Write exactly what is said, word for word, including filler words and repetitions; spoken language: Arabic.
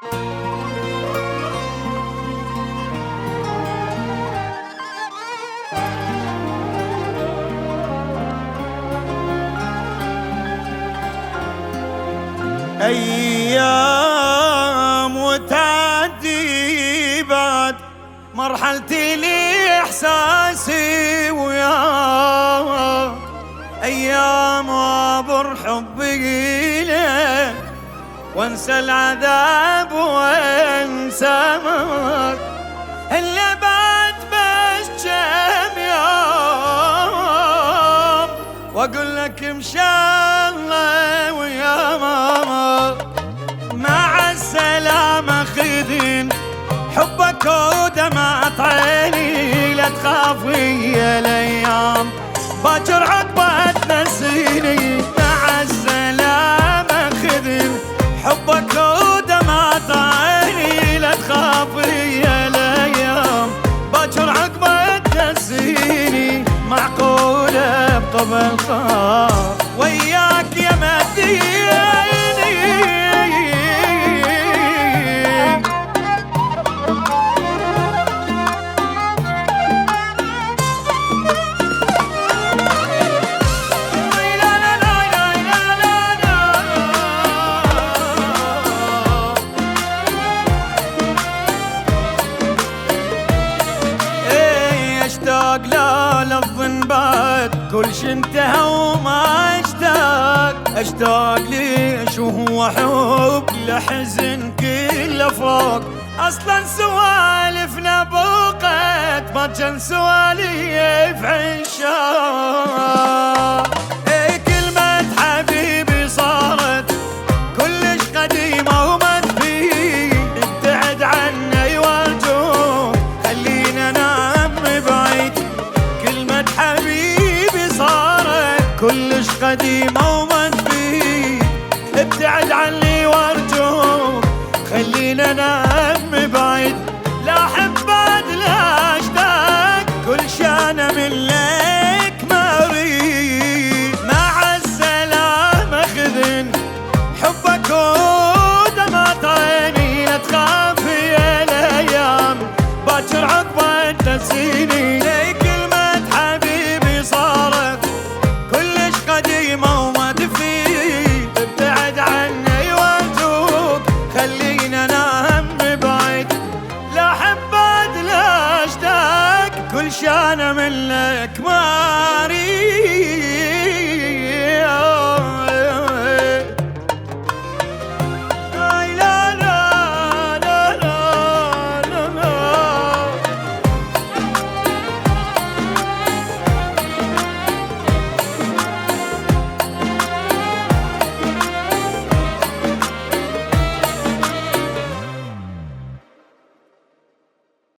أيام وتعدي بعد مرحلتي لإحساسي وياه، أيام وابر حبي لك وانسى العذاب وانسى موت. هلا بعد بس كم يوم واقول لك ان شاء الله ويا ماما مع السلامة خذين حبك ودمعة عيني، لا تخافي يا الايام باكر عقبة تنسيني. مع السلامة خذين حبك ودمعة عيني، لا تخافي يا الايام باكر عقبة تنسيني. معقولة بقبل خاف وياك يا مديني. اشتاق لا للظن بعد كل شي انتهى وما اشتاق. اشتاق ليش وهو حب لحزن كله فوق. اصلا سوالفنا بوقت ما كان سواليف عشاق. اي كلمة حبيبي صارت كلش قديمة وما تفيد. ابتعد عني والجوع خلينا نام بعيد. كلمة حبيبي صارت كلش قديمة وما تفيد. ابتعد عني